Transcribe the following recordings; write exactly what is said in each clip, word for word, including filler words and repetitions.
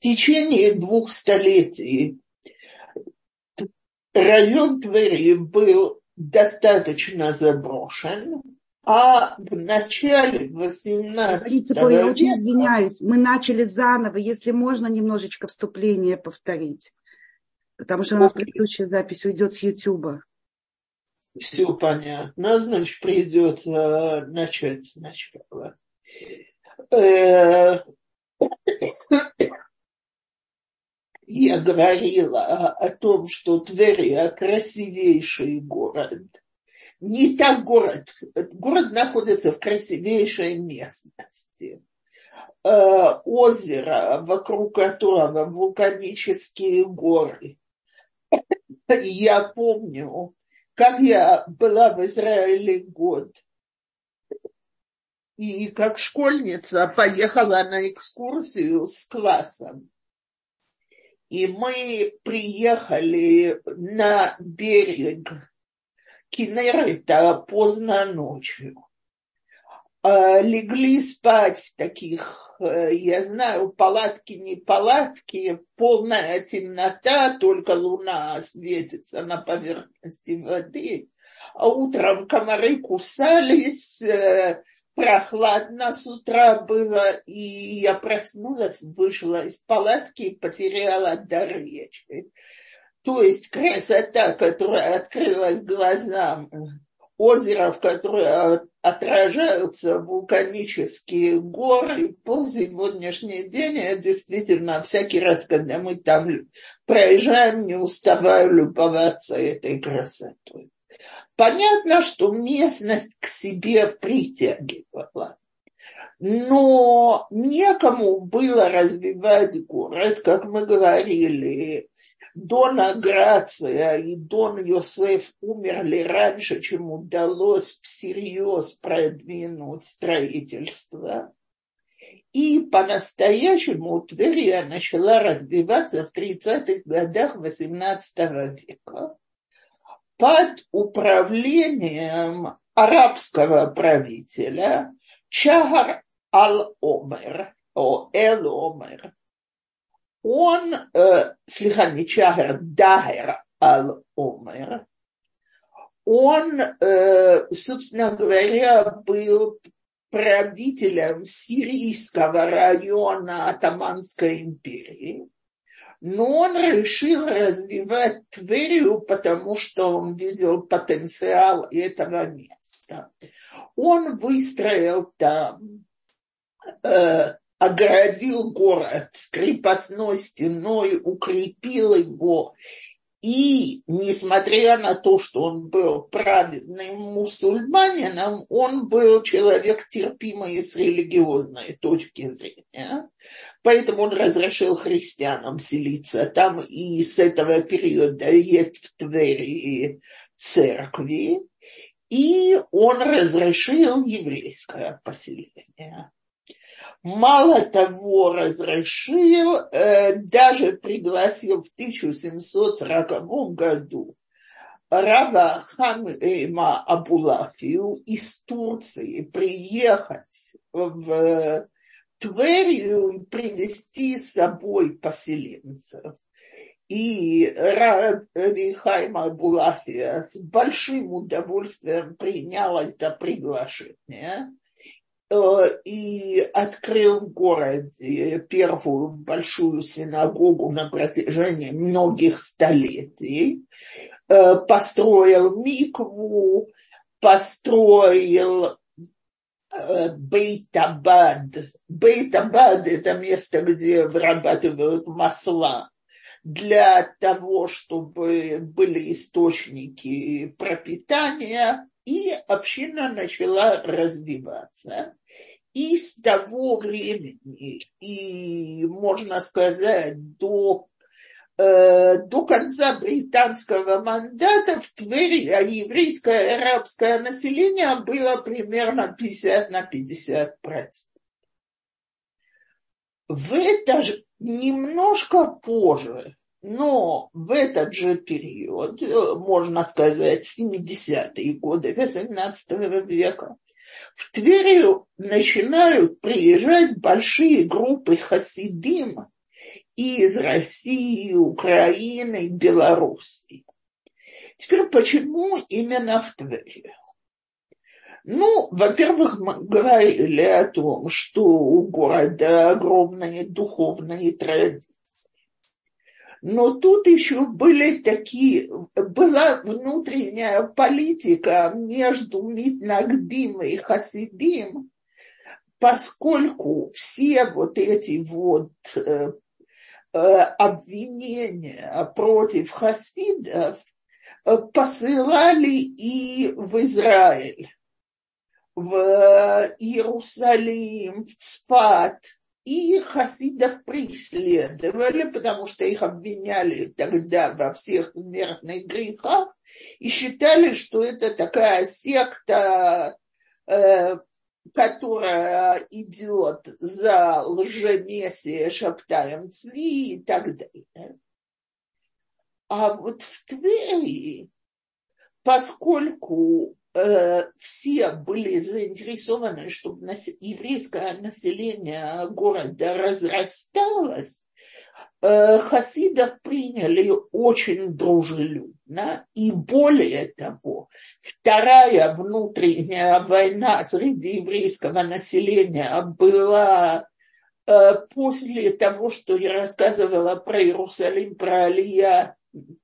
течение двух столетий район Твери был достаточно заброшен, а в начале восемнадцатого века... Я века... очень извиняюсь, мы начали заново, если можно немножечко вступление повторить, потому что у нас предыдущая запись уйдет с Ютуба. Все понятно, значит, придется начать сначала. Я говорила о том, что Тверь – красивейший город. Не так город. Город находится в красивейшей местности. Озеро, вокруг которого вулканические горы. Я помню, как я была в Израиле год, и как школьница поехала на экскурсию с классом. И мы приехали на берег Кинерета поздно ночью. Легли спать в таких, я знаю, палатки, не палатки, полная темнота, только луна светится на поверхности воды. А утром комары кусались, прохладно с утра было, и я проснулась, вышла из палатки и потеряла дар речи. То есть красота, которая открылась глазам, озеро, в которое отражаются вулканические горы, по сегодняшний день я действительно всякий раз, когда мы там проезжаем, не уставаю любоваться этой красотой. Понятно, что местность к себе притягивала, но некому было развивать город, как мы говорили. Дон Аграция и Дон Йосеф умерли раньше, чем удалось всерьез продвинуть строительство. И по-настоящему Тверь начала развиваться в тридцатых годах восемнадцатого века под управлением арабского правителя Чахар аль-Омер, о Эль-Омер. Он, э, слегка не Чахар, Дахер аль-Омер, он, э, собственно говоря, был правителем сирийского района Отоманской империи, но он решил развивать Тверью, потому что он видел потенциал этого места. Он выстроил там э, огородил город крепостной стеной, укрепил его. И, несмотря на то, что он был праведным мусульманином, он был человек терпимый с религиозной точки зрения. Поэтому он разрешил христианам селиться там, и с этого периода есть в Твери церкви. И он разрешил еврейское поселение. Мало того, разрешил, э, даже пригласил в тысяча семьсот сороковом году раба Хама Абулафию из Турции приехать в Тверью и привезти с собой поселенцев. И раби Хаим Абулафия с большим удовольствием принял это приглашение и открыл в городе первую большую синагогу на протяжении многих столетий, построил микву, построил Бейт-Абад. Бейт-Абад – это место, где вырабатывают масла, для того, чтобы были источники пропитания, и община начала развиваться. И с того времени, и можно сказать, до, э, до конца британского мандата в Твери еврейское и арабское население было примерно пятьдесят на пятьдесят процентов. В это же немножко позже, но в этот же период, можно сказать, семидесятые годы восемнадцатого века, в Твери начинают приезжать большие группы хасидим из России, Украины, Белоруссии. Теперь, почему именно в Твери? Ну, во-первых, мы говорили о том, что у города огромные духовные традиции. Но тут еще были такие, была внутренняя политика между Митнагдим и Хасидим, поскольку все вот эти вот э, э, обвинения против хасидов э, посылали и в Израиль, в Иерусалим, в Цфат, и хасидов преследовали, потому что их обвиняли тогда во всех смертных грехах и считали, что это такая секта, э, которая идет за лжемессией Шабтаем Цви и так далее. А вот в Твери, поскольку э, все были заинтересованы, чтобы нас, еврейское население города разрасталось, э, хасидов приняли очень дружелюбно. И более того, вторая внутренняя война среди еврейского населения была э, после того, что я рассказывала про Иерусалим, про Алия,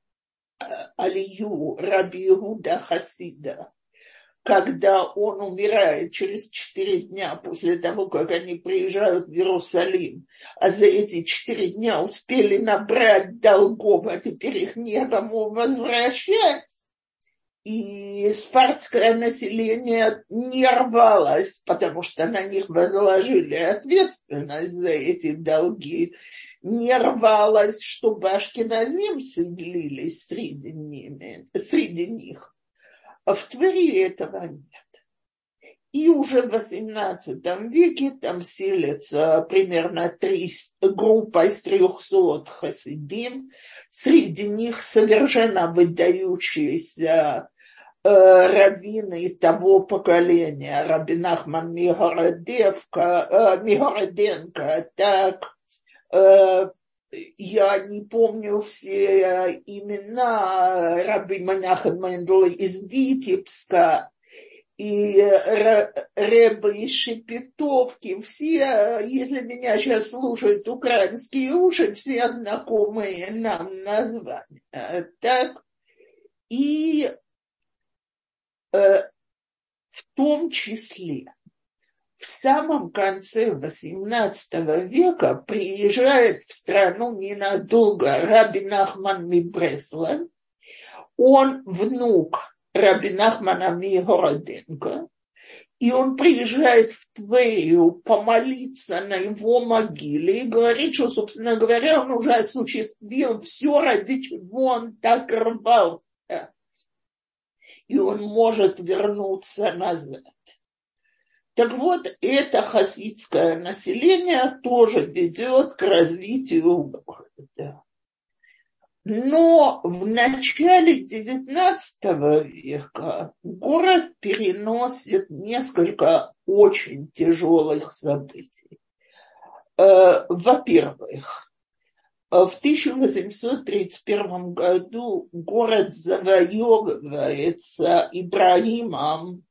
Алию Раби Иуда Хасида, когда он умирает через четыре дня после того, как они приезжают в Иерусалим, а за эти четыре дня успели набрать долгов, а теперь их некому возвращать. И сфардское население не рвалось, потому что на них возложили ответственность за эти долги, не рвалось, чтобы ашкеназим селились среди, ними, среди них. А в Твери этого нет. И уже в восемнадцатом веке там селится примерно три, группа из трехсот хасидим. Среди них совершенно выдающиеся э, раввины того поколения, Раби Нахман Мигороденко, э, Мигороденко, так, э, я не помню все имена, Раби Менахем Мендел из Витебска и Ребе из Шепетовки, все, если меня сейчас слушают украинские уши, все знакомые нам названия. Так? И э, в том числе в самом конце восемнадцатого века приезжает в страну ненадолго Раби Нахман Мибреслав. Он внук Раби Нахмана Мигороденко. И он приезжает в Тверию помолиться на его могиле и говорит, что, собственно говоря, он уже осуществил все, ради чего он так рвался. И он может вернуться назад. Так вот, это хасидское население тоже ведет к развитию города. Но в начале девятнадцатого века город переносит несколько очень тяжелых событий. Во-первых, в тысяча восемьсот тридцать первом году город завоевывается Ибрагимом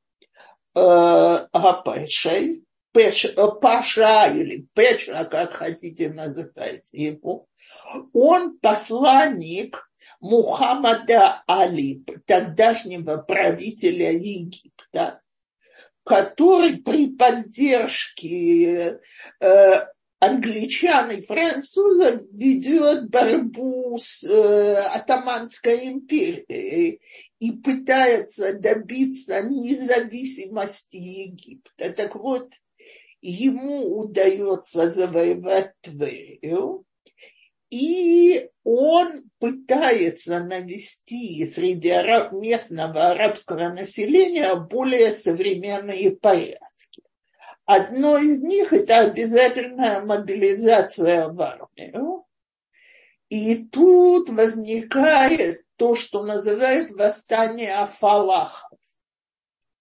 Гапешей, Паша или Пеша, как хотите называть его. Он посланник Мухаммада Али, тогдашнего правителя Египта, который при поддержке э, англичан и французов ведет борьбу с э, Отtomанской империей и пытается добиться независимости Египта. Так вот, ему удается завоевать Тверию, и он пытается навести среди араб, местного арабского населения более современные порядки. Одно из них – это обязательная мобилизация в армию. И тут возникает то, что называют восстание афалахов.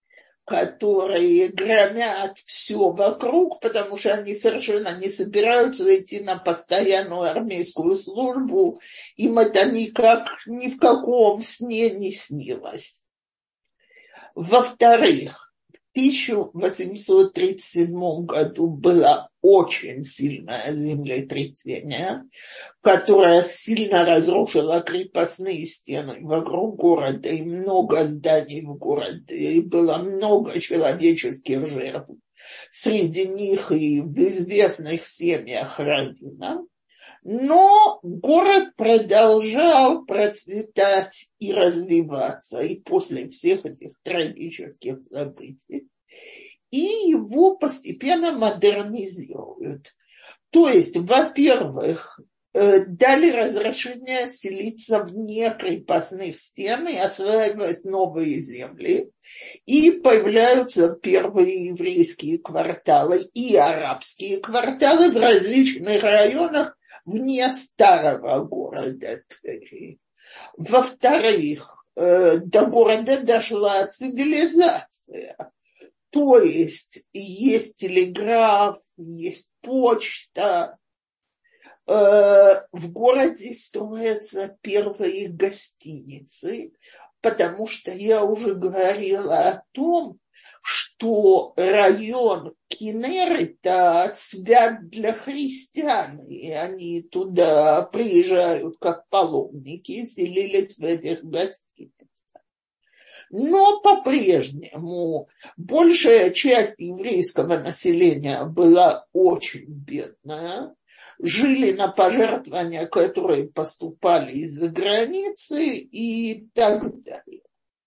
которые громят все вокруг, потому что они совершенно не собираются идти на постоянную армейскую службу. Им это никак, ни в каком сне не снилось. Во-вторых, в тысяча восемьсот тридцать седьмом году было очень сильное землетрясение, которое сильно разрушило крепостные стены вокруг города и много зданий в городе, и было много человеческих жертв. Среди них и в известных семьях раввинов. Но город продолжал процветать и развиваться и после всех этих трагических событий. И его постепенно модернизируют. То есть, во-первых, дали разрешение селиться вне крепостных стен и осваивать новые земли. И появляются первые еврейские кварталы и арабские кварталы в различных районах вне старого города Твери. Во-вторых, до города дошла цивилизация. То есть есть телеграф, есть почта. В городе строятся первые гостиницы, потому что я уже говорила о том, что район Кинерета свят для христиан, и они туда приезжают как паломники, селились в этих гостиницах. Но по-прежнему большая часть еврейского населения была очень бедная, жили на пожертвования, которые поступали из-за границы и так далее.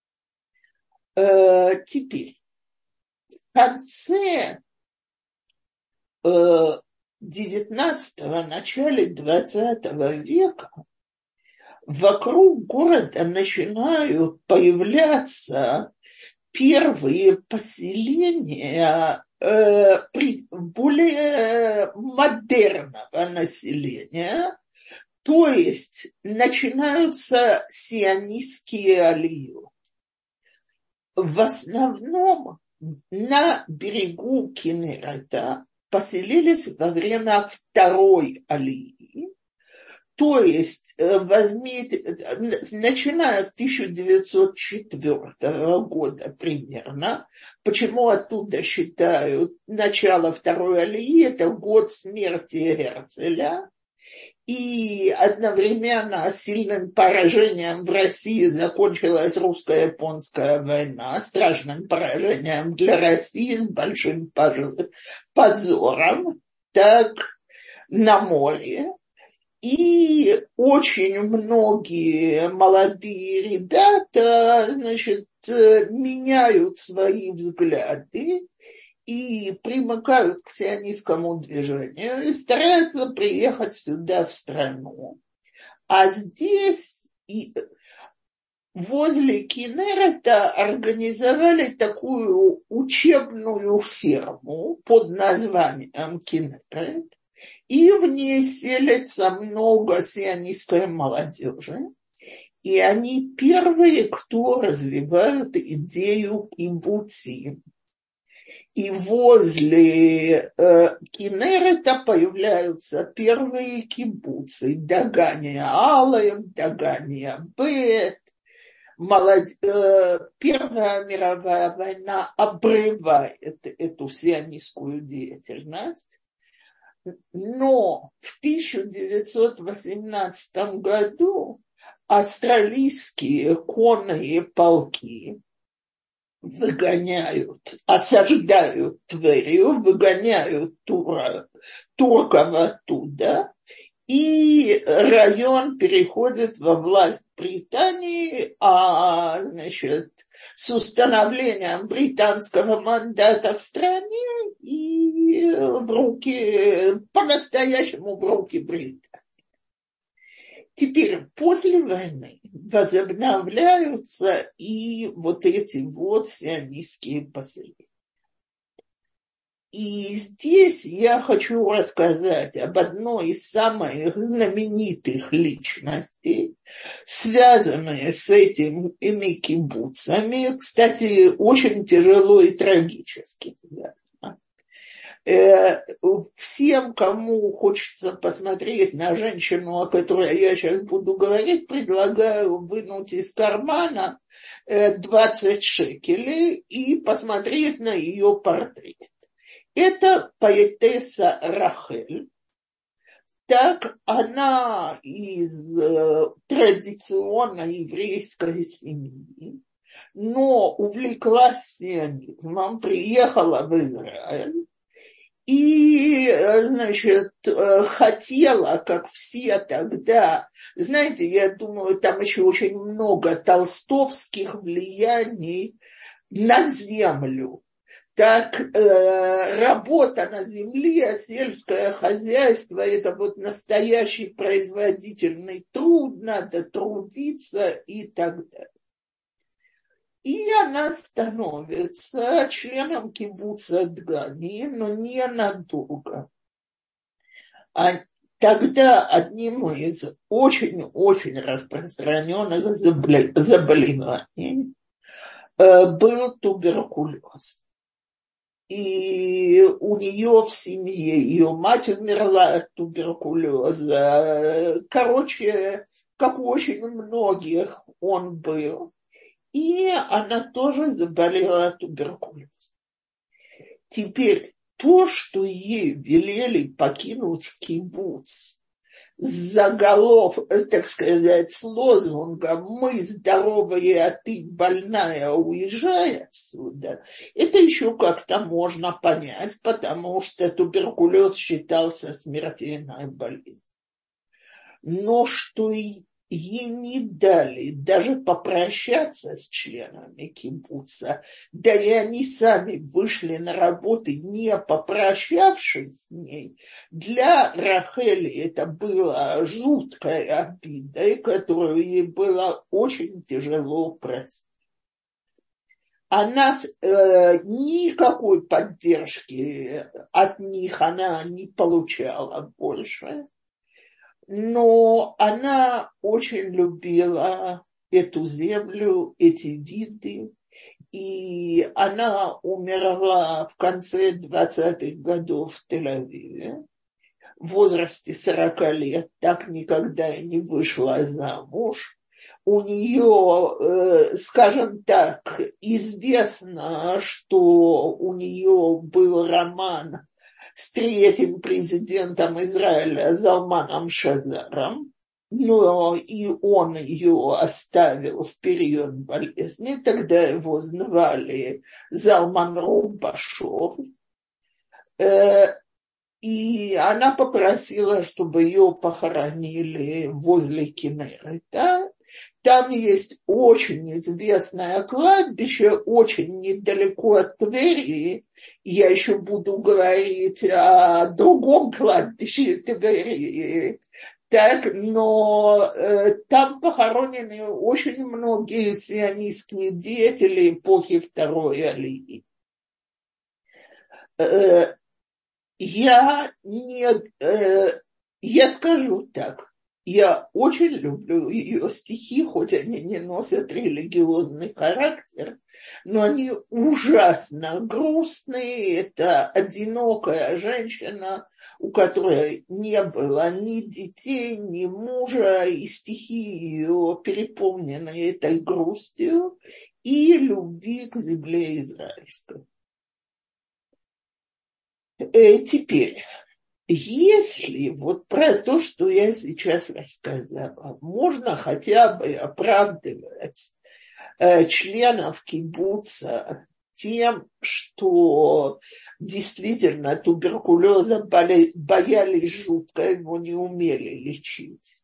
Э, теперь, в конце э, девятнадцатого, начале двадцатого века вокруг города начинают появляться первые поселения э, при, более модерного населения, то есть начинаются сионистские алии. В основном на берегу Кинерета поселились во время второй алии. То есть, возьмите, начиная с тысяча девятьсот четвёртого года примерно, почему оттуда считают начало второй алии, это год смерти Герцеля, и одновременно сильным поражением в России закончилась русско-японская война, страшным поражением для России с большим позором, так на море. И очень многие молодые ребята, значит, меняют свои взгляды и примыкают к сионистскому движению и стараются приехать сюда, в страну. А здесь и возле Кинерета организовали такую учебную ферму под названием Кинерет. И в ней селится много сионистской молодежи. И они первые, кто развивают идею кибуцим. И возле э, Кинерета появляются первые кибуцы. Дагания Алев, Дагания Бет. Молод... Э, Первая мировая война обрывает эту сионистскую деятельность. Но в тысяча девятьсот восемнадцатом году австралийские конные полки выгоняют, осаждают Тверью, выгоняют тура, турков оттуда, и район переходит во власть Британии, а, значит, с установлением британского мандата в стране и в руки, по-настоящему в руки Британии. Теперь, после войны возобновляются и вот эти вот сионистские поселения. И здесь я хочу рассказать об одной из самых знаменитых личностей, связанные с этими кибуцами, кстати, очень тяжело и трагически. Всем, кому хочется посмотреть на женщину, о которой я сейчас буду говорить, предлагаю вынуть из кармана двадцать шекелей и посмотреть на ее портрет. Это поэтесса Рахель. Так, она из традиционной еврейской семьи, но увлеклась сионизмом, приехала в Израиль. И, значит, хотела, как все тогда, знаете, я думаю, там еще очень много толстовских влияний на землю. Так, э, работа на земле, сельское хозяйство – это вот настоящий производительный труд, надо трудиться и так далее. И она становится членом кибуца Дгани, но ненадолго. А тогда одним из очень-очень распространенных заболеваний был туберкулез. И у нее в семье, ее мать умерла от туберкулеза. Короче, как у очень многих он был. И она тоже заболела туберкулезом. Теперь то, что ей велели покинуть кибуц с заголов, так сказать, с лозунгом «Мы здоровые, а ты больная, уезжай отсюда», это еще как-то можно понять, потому что туберкулез считался смертельной болезнью. Но что и ей не дали даже попрощаться с членами кибуца, да и они сами вышли на работу, не попрощавшись с ней. Для Рахели это было жуткой обидой, которую ей было очень тяжело простить. Она э, никакой поддержки от них она не получала больше. Но она очень любила эту землю, эти виды, и она умерла в конце двадцатых годов в Тель-Авиве в возрасте сорока лет, так никогда и не вышла замуж. У нее, скажем так, известно, что у нее был роман с третьим президентом Израиля Залманом Шазаром, но и он ее оставил в период болезни, тогда его звали Залман Румбашов, и она попросила, чтобы ее похоронили возле Кинерета. Там есть очень известное кладбище, очень недалеко от Твери. Я еще буду говорить о другом кладбище Твери. Так, но э, там похоронены очень многие сионистские деятели эпохи Второй Алии. Э, я, не, э, я скажу так. Я очень люблю ее стихи, хоть они не носят религиозный характер, но они ужасно грустные. Это одинокая женщина, у которой не было ни детей, ни мужа, и стихи ее переполнены этой грустью и любви к земле израильской. Э, теперь... Если вот про то, что я сейчас рассказала, можно хотя бы оправдывать э, членов кибуца тем, что действительно туберкулеза боли, боялись жутко, его не умели лечить,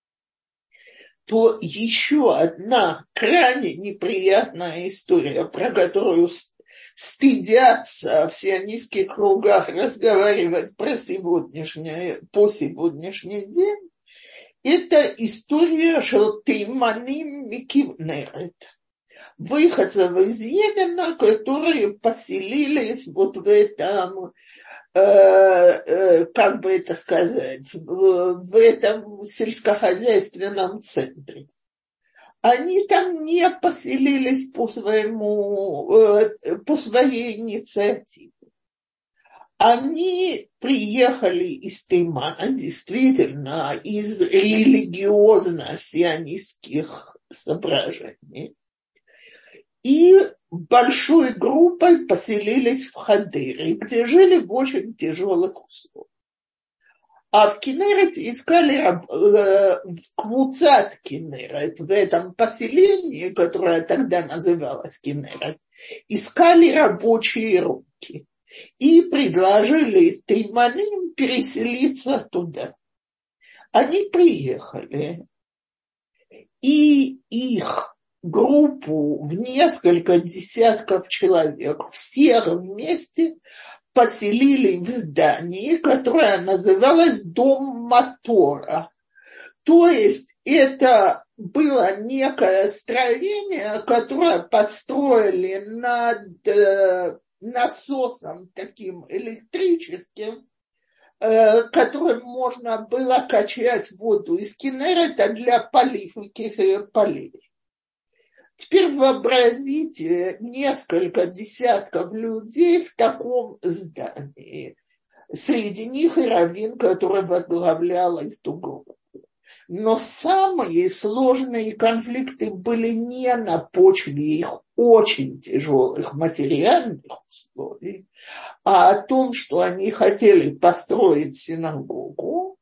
то еще одна крайне неприятная история, про которую стыдятся в сионистских кругах разговаривать про сегодняшнее, по сегодняшний день, это история Тейманим Микивнерет, выходцев из Йемена, которые поселились вот в этом как бы это сказать, в этом сельскохозяйственном центре. Они там не поселились по своему, по своей инициативе. Они приехали из Теймана, действительно, из религиозно-сионистских соображений. И большой группой поселились в Хадере, где жили в очень тяжелых условиях. А в Кинерете искали, в Квуцат Кинерет, в этом поселении, которое тогда называлось Кинерет, искали рабочие руки и предложили тейманим переселиться туда. Они приехали, и их группу в несколько десятков человек, всех вместе поселили в здании, которое называлось Дом мотора. То есть это было некое строение, которое построили над э, насосом таким электрическим, э, которым можно было качать воду из Кинерета для поливки полей. Теперь вообразите несколько десятков людей в таком здании. Среди них и раввин, который возглавлял эту группу. Но самые сложные конфликты были не на почве их очень тяжелых материальных условий, а о том, что они хотели построить синагогу,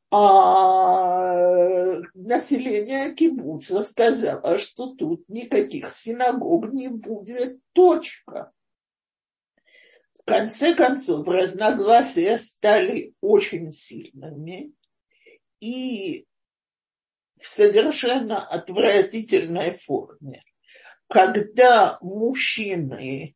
а население кибуца сказало, что тут никаких синагог не будет, точка. В конце концов, разногласия стали очень сильными, и в совершенно отвратительной форме. Когда мужчины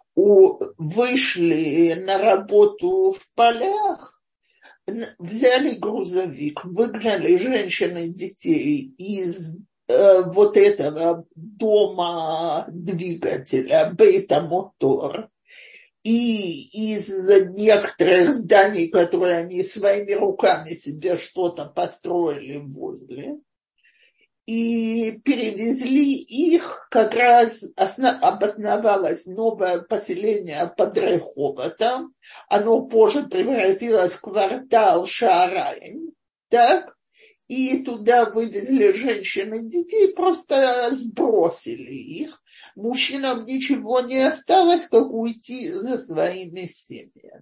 вышли на работу в полях, взяли грузовик, выгнали женщин и детей из э, вот этого дома двигателя, бейта мотор, и из некоторых зданий, которые они своими руками себе что-то построили возле, и перевезли их, как раз основ, обосновалось новое поселение под Реховотом, оно позже превратилось в квартал Шаарайм, так, и туда вывезли женщин и детей, просто сбросили их. Мужчинам ничего не осталось, как уйти за своими семьями.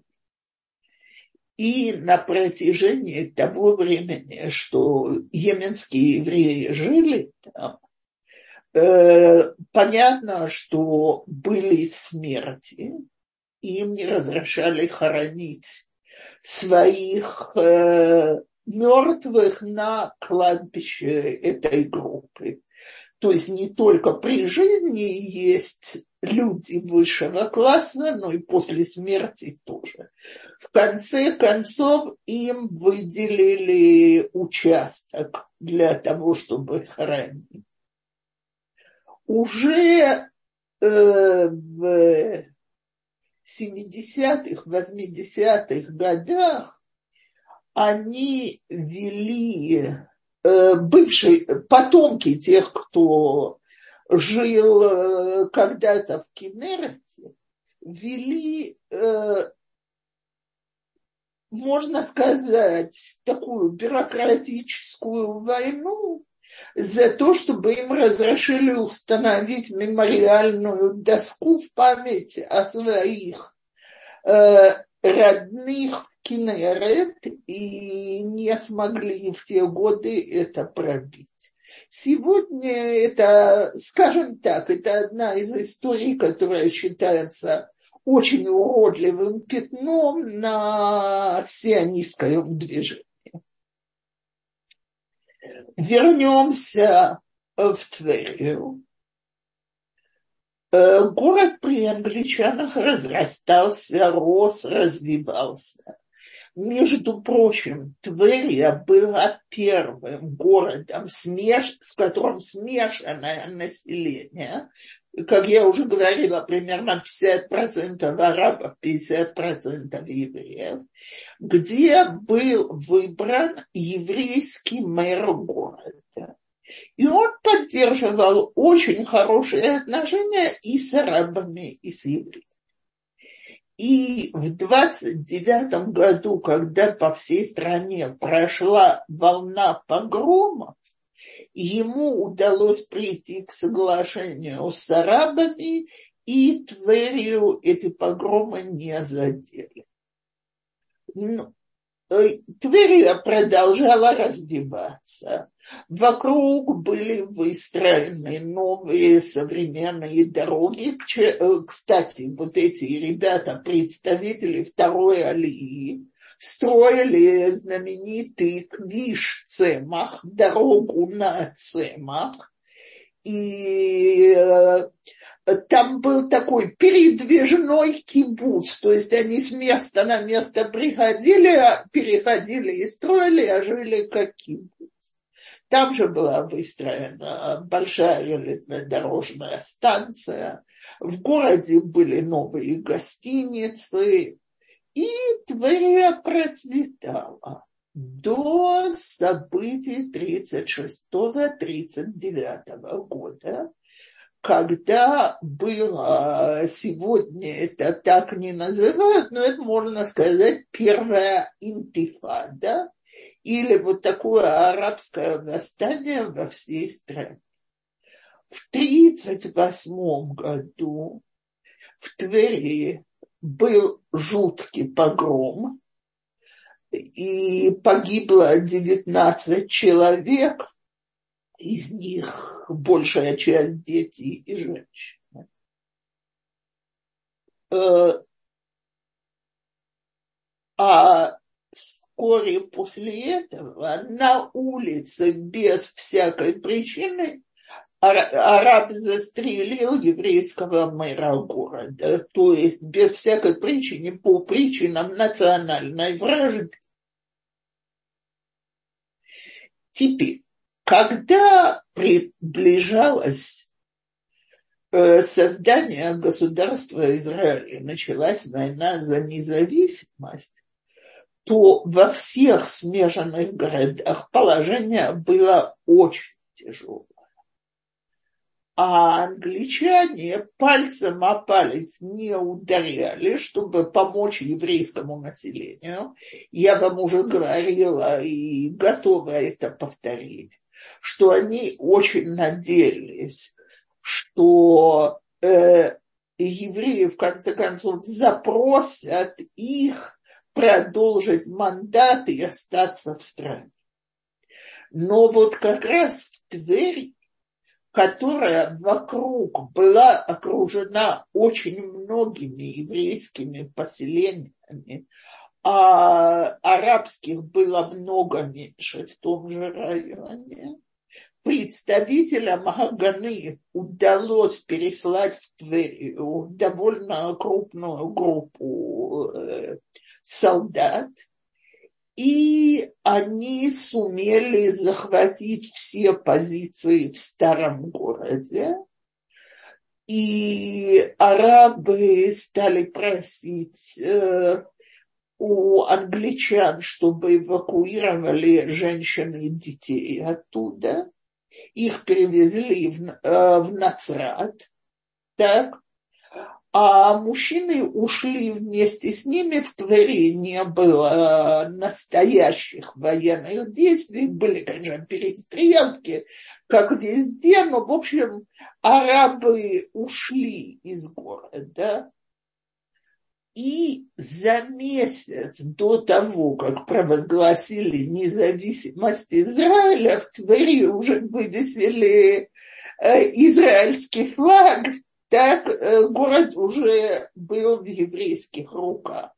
И на протяжении того времени, что йеменские евреи жили там, э, понятно, что были смерти, им не разрешали хоронить своих э, мертвых на кладбище этой группы. То есть не только при жизни есть люди высшего класса, но и после смерти тоже. В конце концов им выделили участок для того, чтобы хоронить. Уже э, в семидесятых, восьмидесятых годах они вели э, бывшие потомки тех, кто жил э, когда-то в Кинерете, вели, э, можно сказать, такую бюрократическую войну за то, чтобы им разрешили установить мемориальную доску в память о своих э, родных Кинерет, и не смогли в те годы это пробить. Сегодня это, скажем так, это одна из историй, которая считается очень уродливым пятном на сионистском движении. Вернемся в Тверию. Город при англичанах разрастался, рос, развивался. Между прочим, Тверия была первым городом, смеш... в котором смешанное население. Как я уже говорила, примерно пятьдесят процентов арабов, пятьдесят процентов евреев, где был выбран еврейский мэр города. И он поддерживал очень хорошие отношения и с арабами, и с евреями. И в двадцать девятом году, когда по всей стране прошла волна погромов, ему удалось прийти к соглашению с арабами, и Тверию эти погромы не задели. Ну, Тверия продолжала развиваться. Вокруг были выстроены новые современные дороги. Кстати, вот эти ребята, представители второй алии, строили знаменитый Квиш Цемах, дорогу на Цемах. И там был такой передвижной кибуц, то есть они с места на место приходили, переходили и строили, а жили как кибуц. Там же была выстроена большая железнодорожная станция, в городе были новые гостиницы, и Тверия процветала до событий тридцать шестого — тридцать девятого года, когда было, сегодня это так не называют, но это можно сказать первая интифада, или вот такое арабское восстание во всей стране. В тридцать восьмом году в Твери был жуткий погром, и погибло девятнадцать человек, из них большая часть дети и женщины. А вскоре после этого на улице без всякой причины араб застрелил еврейского мэра города, то есть без всякой причины, по причинам национальной вражды. Теперь, когда приближалось э, создание государства Израиля, началась война за независимость, то во всех смешанных городах положение было очень тяжелое. А англичане пальцем о палец не ударяли, чтобы помочь еврейскому населению. Я вам уже говорила и готова это повторить, что они очень надеялись, что э, евреи в конце концов запросят их продолжить мандат и остаться в стране. Но вот как раз в Твери, которая вокруг была окружена очень многими еврейскими поселениями, а арабских было много меньше в том же районе, представителям Хаганы удалось переслать в Тверию довольно крупную группу э, солдат, и они сумели захватить все позиции в старом городе. И арабы стали просить э, у англичан, чтобы эвакуировали женщин и детей оттуда. Их перевезли в, э, в Нацрат. Так. А мужчины ушли вместе с ними. В Твери не было настоящих военных действий. Были, конечно, перестрелки, как везде, но, в общем, арабы ушли из города. И за месяц до того, как провозгласили независимость Израиля, в Твери уже вывесили э, израильский флаг. Так э, город уже был в еврейских руках.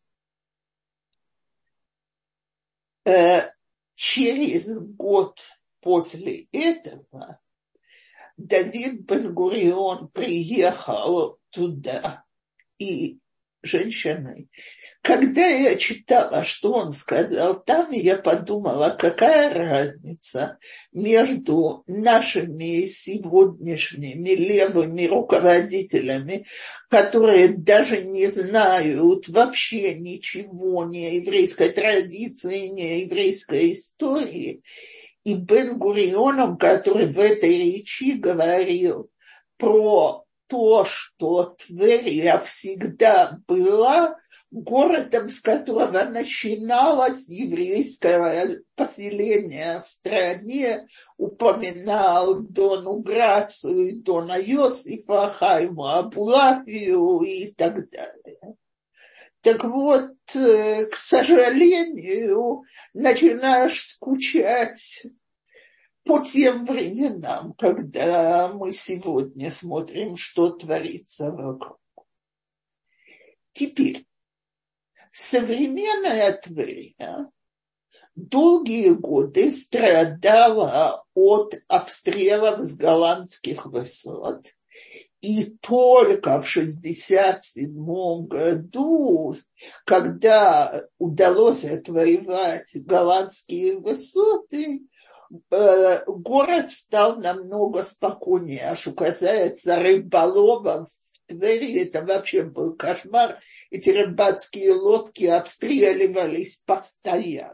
Э, через год после этого Давид бен-Гурион приехал туда и женщиной. Когда я читала, что он сказал там, я подумала, какая разница между нашими сегодняшними левыми руководителями, которые даже не знают вообще ничего ни о еврейской традиции, ни о еврейской истории, и Бен-Гурионом, который в этой речи говорил про то, что Тверь всегда была городом, с которого начиналось еврейское поселение в стране, упоминал Дону Грацию, Дона Йосифа, Хайма Абулафию и так далее. Так вот, к сожалению, начинаешь скучать по тем временам, когда мы сегодня смотрим, что творится вокруг. Теперь, современная Тверь долгие годы страдала от обстрелов с голландских высот, и только в шестьдесят седьмом году, когда удалось отвоевать голландские высоты, город стал намного спокойнее. А что касается рыболовов в Твери, это вообще был кошмар. Эти рыбацкие лодки обстреливались постоянно.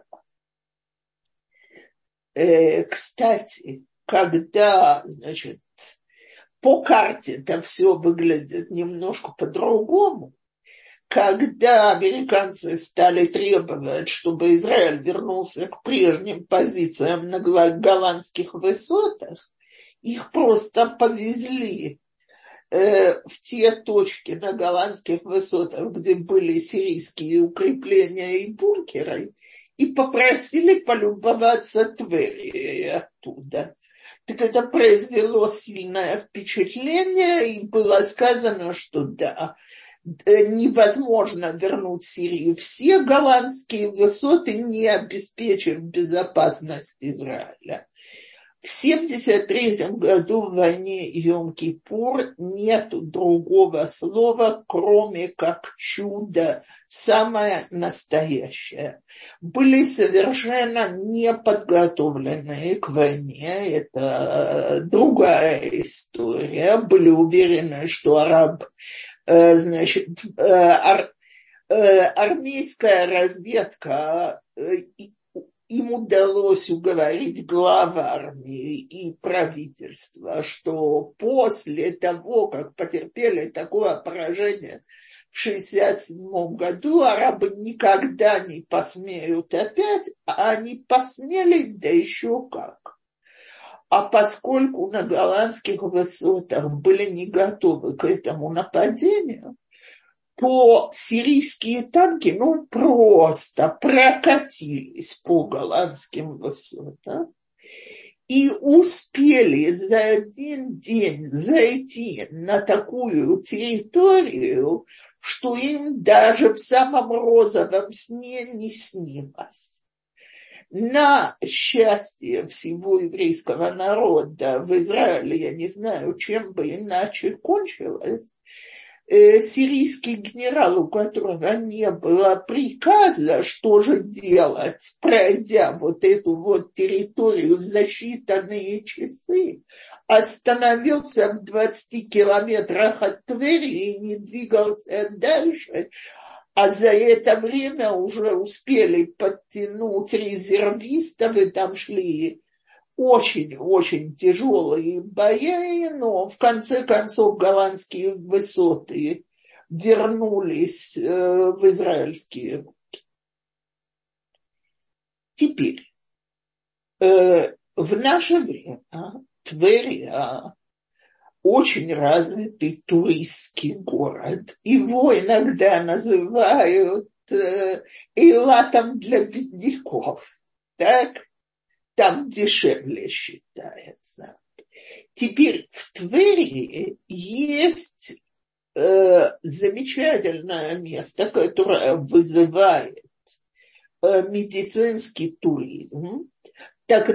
Э, кстати, когда, значит, по карте это все выглядит немножко по-другому, когда американцы стали требовать, чтобы Израиль вернулся к прежним позициям на голландских высотах, их просто повезли э, в те точки на голландских высотах, где были сирийские укрепления и бункеры, и попросили полюбоваться Тверью оттуда. Так это произвело сильное впечатление, и было сказано, что да, невозможно вернуть Сирию все голландские высоты, не обеспечив безопасность Израиля. В семьдесят третьем году в войне Йом-Кипур нету другого слова, кроме как чудо, самое настоящее. Были совершенно неподготовленные к войне, это другая история, были уверены, что араб, значит, ар, армейская разведка, им удалось уговорить глава армии и правительства, что после того, как потерпели такое поражение в шестьдесят седьмом году, арабы никогда не посмеют опять, а они посмели, да еще как. А поскольку на голландских высотах были не готовы к этому нападению, то сирийские танки, ну, просто прокатились по голландским высотам и успели за один день зайти на такую территорию, что им даже в самом розовом сне не снилось. На счастье всего еврейского народа в Израиле, я не знаю, чем бы иначе кончилось, сирийский генерал, у которого не было приказа, что же делать, пройдя вот эту вот территорию в засчитанные часы, остановился в двадцати километрах от Твери и не двигался дальше, а за это время уже успели подтянуть резервистов, и там шли очень-очень тяжелые бои, но в конце концов голландские высоты вернулись э, в израильские руки. Теперь, э, в наше время Тверь очень развитый туристский город. Его иногда называют э, Эйлатом для бедняков, так? Там дешевле считается. Теперь в Твери есть э, замечательное место, которое вызывает э, медицинский туризм, так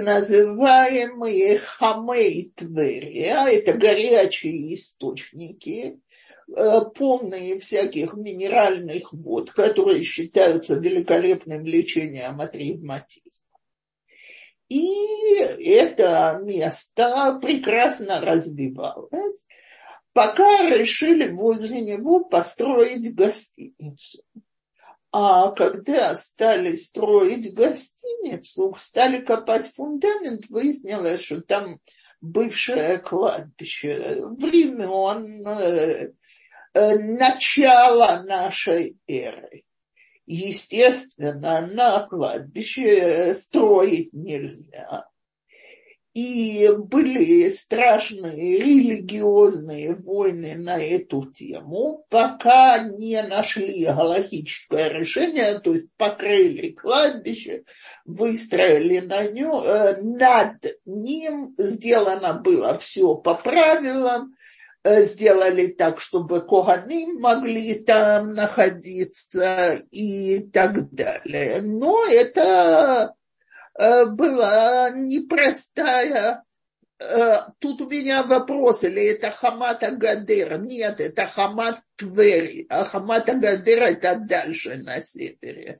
называемые хамей Твери, а это горячие источники, полные всяких минеральных вод, которые считаются великолепным лечением от ревматизма. И это место прекрасно развивалось, пока решили возле него построить гостиницу. А когда стали строить гостиницу, стали копать фундамент, выяснилось, что там бывшее кладбище времен э, э, начала нашей эры. Естественно, на кладбище строить нельзя. И были страшные религиозные войны на эту тему, пока не нашли логическое решение, то есть покрыли кладбище, выстроили на нем, э, над ним, сделано было все по правилам, э, сделали так, чтобы коганим могли там находиться и так далее. Но это была непростая. Тут у меня вопрос, или это Хамат Агадер? Нет, это Хамат Твери, а Хамат Агадер это дальше на севере.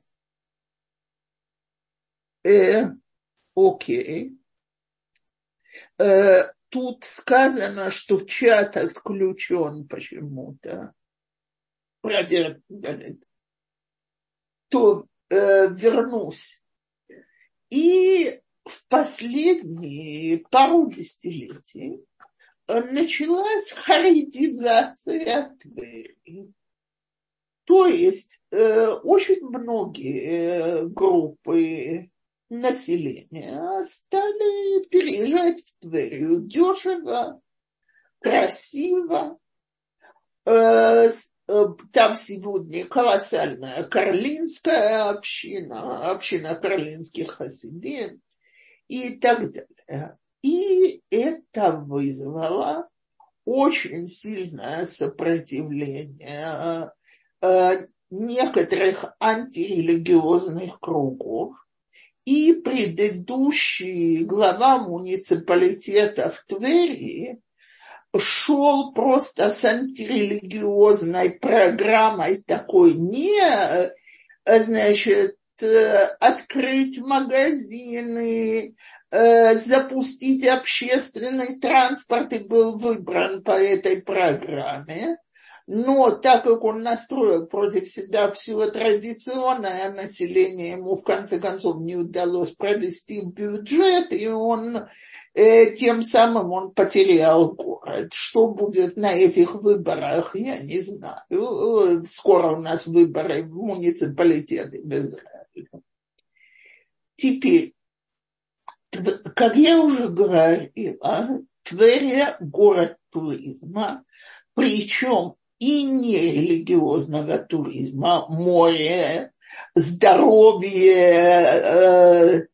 Э, окей. Э, тут сказано, что чат отключен почему-то. То э, вернусь. И в последние пару десятилетий началась харидизация Твери. То есть э, очень многие группы населения стали переезжать в Тверь дешево, красиво. Э, Там сегодня колоссальная карлинская община, община карлинских хасидим и так далее. И это вызвало очень сильное сопротивление э, некоторых антирелигиозных кругов. И предыдущий глава муниципалитета в Твери шел просто с антирелигиозной программой такой, не, значит, открыть магазины, запустить общественный транспорт, и был выбран по этой программе. Но так как он настроил против себя все традиционное население, ему в конце концов не удалось провести бюджет, и он э, тем самым он потерял город. Что будет на этих выборах, я не знаю. Скоро у нас выборы в муниципалитеты в Израиле. Теперь, как я уже говорила, Тверь – город туризма, причем и нерелигиозного туризма, море, здоровье,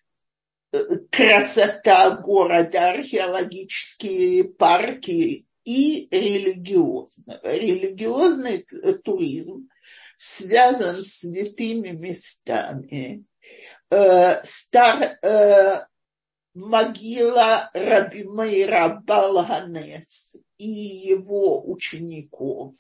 красота города, археологические парки и религиозного. Религиозный туризм связан с святыми местами. Стар, могила Раби Меира баал ха-Нес и его учеников.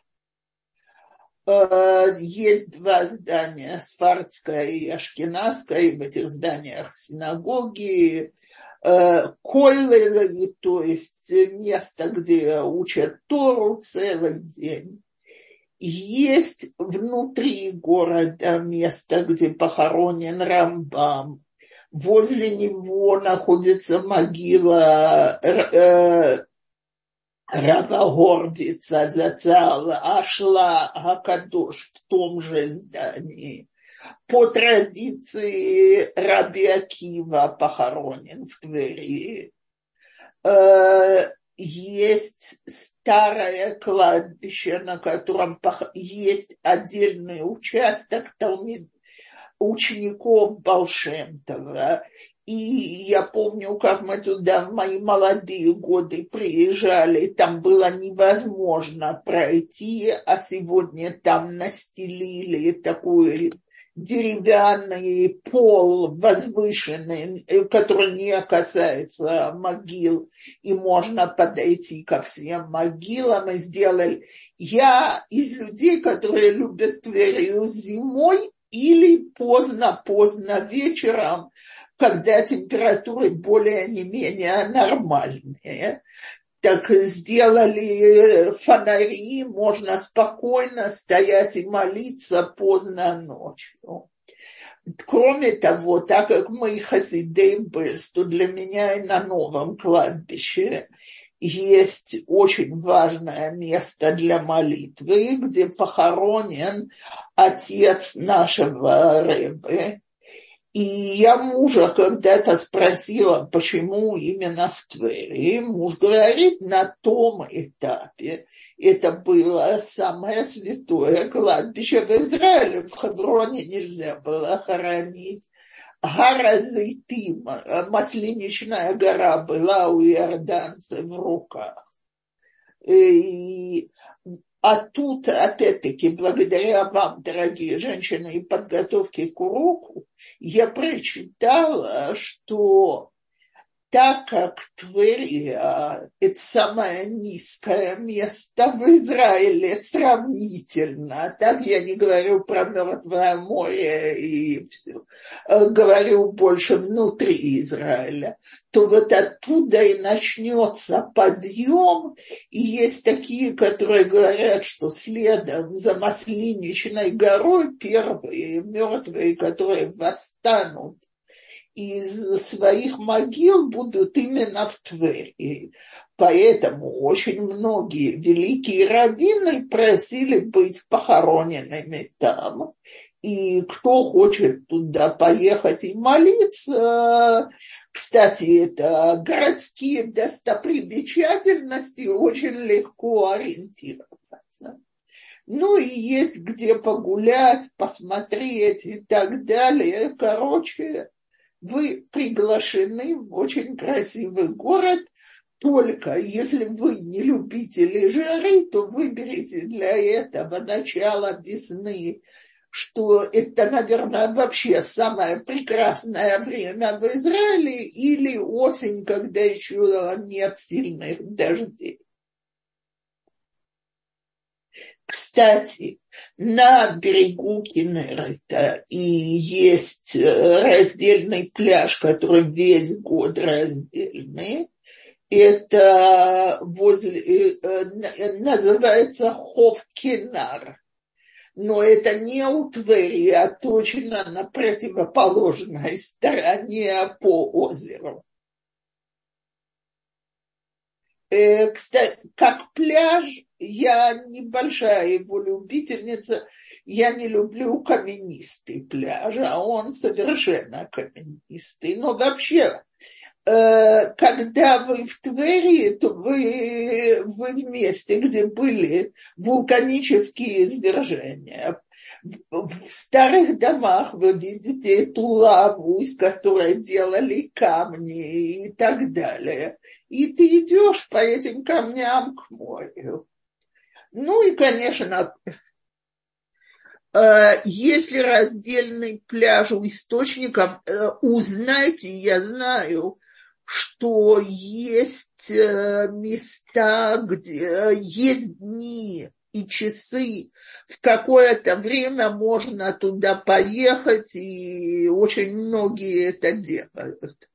Есть два здания, сфардское и ашкеназское, и в этих зданиях синагоги, колледжи, то есть место, где учат Тору целый день. Есть внутри города место, где похоронен Рамбам. Возле него находится могила э, Рава Горвица Зацал Ашла Акадош в том же здании. По традиции Раби Акива похоронен в Твери. Э, есть старое кладбище, на котором пох... есть отдельный участок Талмид... учеников Баал Шем Това. И я помню, как мы туда в мои молодые годы приезжали, там было невозможно пройти, а сегодня там настелили такой деревянный пол возвышенный, который не касается могил, и можно подойти ко всем могилам, и сделали. Я из людей, которые любят Тверь зимой или поздно-поздно вечером, когда температуры более не менее нормальные. Так сделали фонари, можно спокойно стоять и молиться поздно ночью. Кроме того, так как мы хасидей Бельс, то для меня и на новом кладбище есть очень важное место для молитвы, где похоронен отец нашего ребе. И я мужа когда-то спросила, почему именно в Твери. Муж говорит, на том этапе это было самое святое кладбище в Израиле. В Хевроне нельзя было хоронить. Гора Зейтим, Масленичная гора, была у иорданцев в руках. И А тут, опять-таки, благодаря вам, дорогие женщины, и подготовке к уроку, я прочитала, что так как Тверь – это самое низкое место в Израиле сравнительно, так я не говорю про Мертвое море и все, говорю больше внутри Израиля, то вот оттуда и начнется подъем, и есть такие, которые говорят, что следом за Масленичной горой первые мертвые, которые восстанут из своих могил, будут именно в Твери. Поэтому очень многие великие раввины просили быть похороненными там. И кто хочет туда поехать и молиться, кстати, это городские достопримечательности, очень легко ориентироваться. Ну и есть где погулять, посмотреть и так далее. Короче, вы приглашены в очень красивый город, только если вы не любители жары, то выберите для этого начало весны, что это, наверное, вообще самое прекрасное время в Израиле, или осень, когда еще нет сильных дождей. Кстати, на берегу Кинерета и есть раздельный пляж, который весь год раздельный. Это возле, называется Хов Кинар. Но это не у Твери, а точно на противоположной стороне по озеру. Кстати, как пляж, я небольшая его любительница, я не люблю каменистый пляж, а он совершенно каменистый. Но вообще, когда вы в Твери, то вы, вы в месте, где были вулканические извержения. В старых домах вы видите эту лаву, из которой делали камни и так далее. И ты идешь по этим камням к морю. Ну и, конечно, если раздельный пляж у источников, узнайте, я знаю, что есть места, где есть дни и часы, в какое-то время можно туда поехать, и очень многие это делают.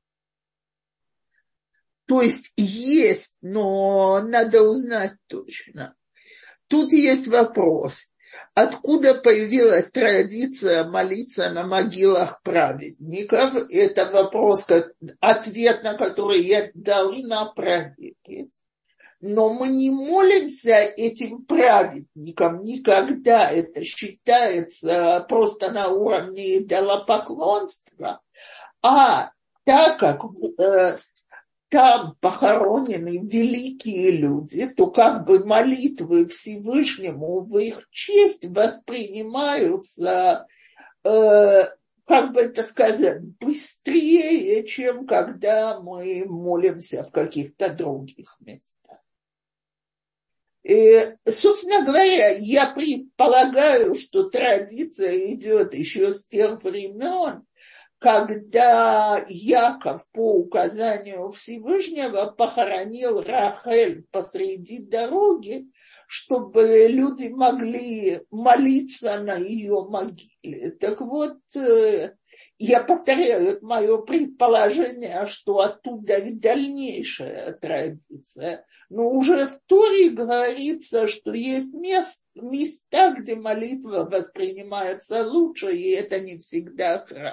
То есть есть, но надо узнать точно. Тут есть вопрос. Откуда появилась традиция молиться на могилах праведников? Это вопрос, ответ на который я должна проверить. Но мы не молимся этим праведникам никогда. Это считается просто на уровне идолопоклонства. А так как э, там похоронены великие люди, то как бы молитвы Всевышнему в их честь воспринимаются, э, как бы это сказать, быстрее, чем когда мы молимся в каких-то других местах. И, собственно говоря, я предполагаю, что традиция идет еще с тех времен, когда Яков по указанию Всевышнего похоронил Рахель посреди дороги, чтобы люди могли молиться на ее могиле. Так вот, я повторяю, это мое предположение, что оттуда и дальнейшая традиция. Но уже в Торе говорится, что есть мест, места, где молитва воспринимается лучше, и это не всегда храм.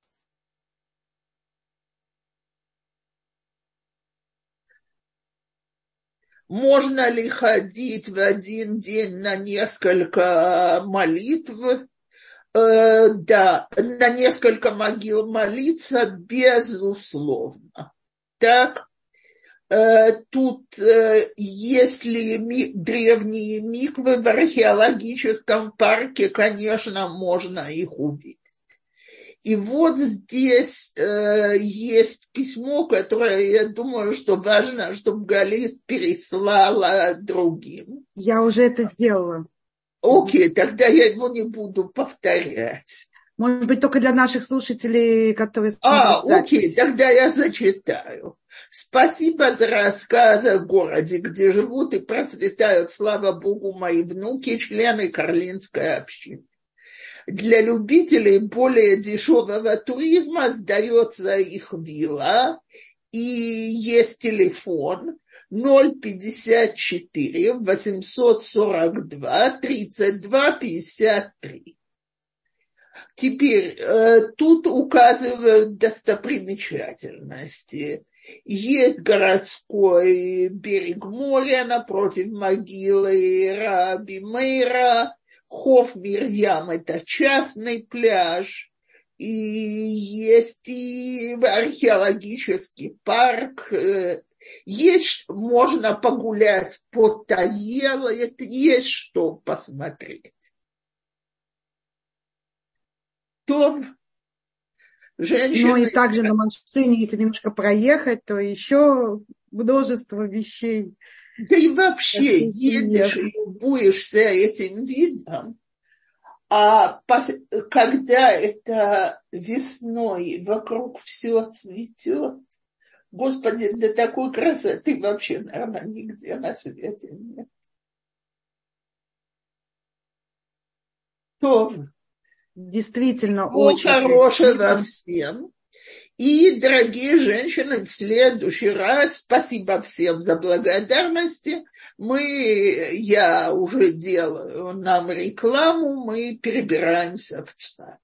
Можно ли ходить в один день на несколько молитв? Э, да, на несколько могил молиться, безусловно. Так, э, тут, э, если ми, древние миквы в археологическом парке, конечно, можно их увидеть. И вот здесь э, есть письмо, которое, я думаю, что важно, чтобы Галит переслала другим. Я уже это сделала. Окей, тогда я его не буду повторять. Может быть, только для наших слушателей, которые А, смотрят окей, запись. тогда я зачитаю. Спасибо за рассказ о городе, где живут и процветают, слава Богу, мои внуки, члены Карлинской общины. Для любителей более дешевого туризма сдается их вилла, и есть телефон ноль пятьдесят четыре восемьсот сорок два тридцать два пятьдесят три. Теперь э, тут указывают достопримечательности. Есть городской берег моря напротив могилы Раби Мейра. Хоф Мирьям – это частный пляж, и есть и археологический парк, есть, можно погулять по Таелу, есть что посмотреть. То женщины... Ну и также на машине, если немножко проехать, то еще множество вещей. Да и вообще едешь и любуешься этим видом, а когда это весной вокруг все цветет, Господи, до такой красоты вообще, наверное, нигде на свете нет. То действительно всего очень хорошего красиво. Всем. И, дорогие женщины, в следующий раз, спасибо всем за благодарности, мы, я уже делаю нам рекламу, мы перебираемся в ЦФАТ.